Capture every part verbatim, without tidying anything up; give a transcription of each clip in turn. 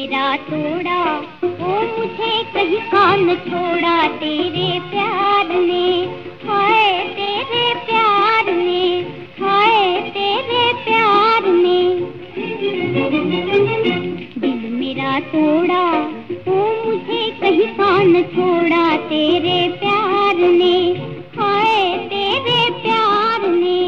मेरा तोड़ा, ओ मुझे कहीं कान छोड़ा तेरे प्यार ने, हाय तेरे प्यार ने, हाय तेरे प्यार ने। दिल मेरा तोड़ा, ओ मुझे कहीं कान छोड़ा तेरे प्यार ने, हाय तेरे प्यार ने।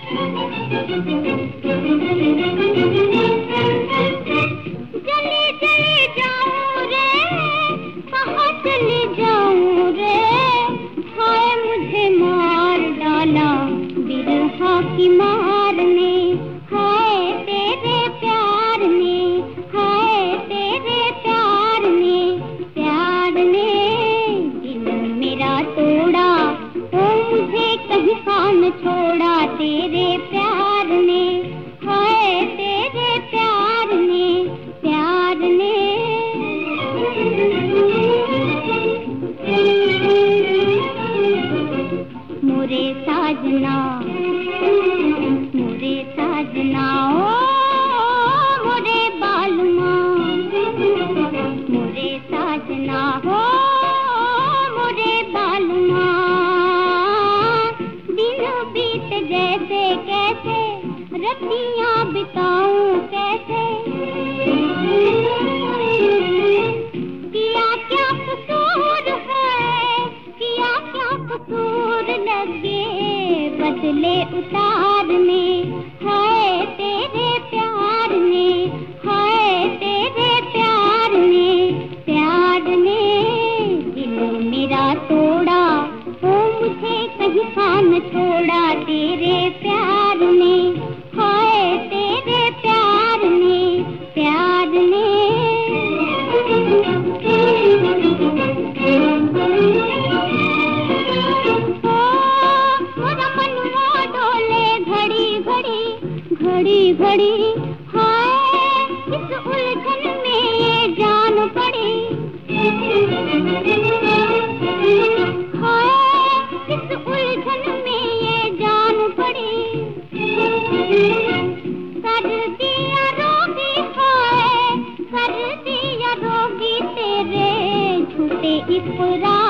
चले चले जाऊं रे, कहाँ चले जाऊं रे, हाय मुझे मार डाला बिरहा की मार ने, हाय तेरे प्यार ने, हाय तेरे प्यार ने, प्यार ने। दिल मेरा तोड़ा, ओ मुझे कहीं कान छोड़ा तेरे प्यार ने, हाय तेरे प्यार ने, प्यार ने। मोरे साजना, मोरे साजना, ओ मोरे बालमा, मोरे साजना हो मोरे बालमा। दिन बीत जैसे कैसे, रतियां बिताऊं कैसे, किया क्या कसूर है, किया क्या कसूर लगे बदले उतारने, हाय तेरे प्यार ने, हाय तेरे प्यार ने, प्यार ने। दिल मेरा तोड़ा, ओ मुझे कहीं कान छोड़ा तेरे प्यार ने, हाय तेरे प्यार ने, प्यार ने। घड़ी घड़ी हाय इस उलझन में ये जान पड़ी, हाय इस उलझन में ये जान पड़ी। कर दिया रोगी हाय, कर दिया रोगी तेरे झूठे इकरार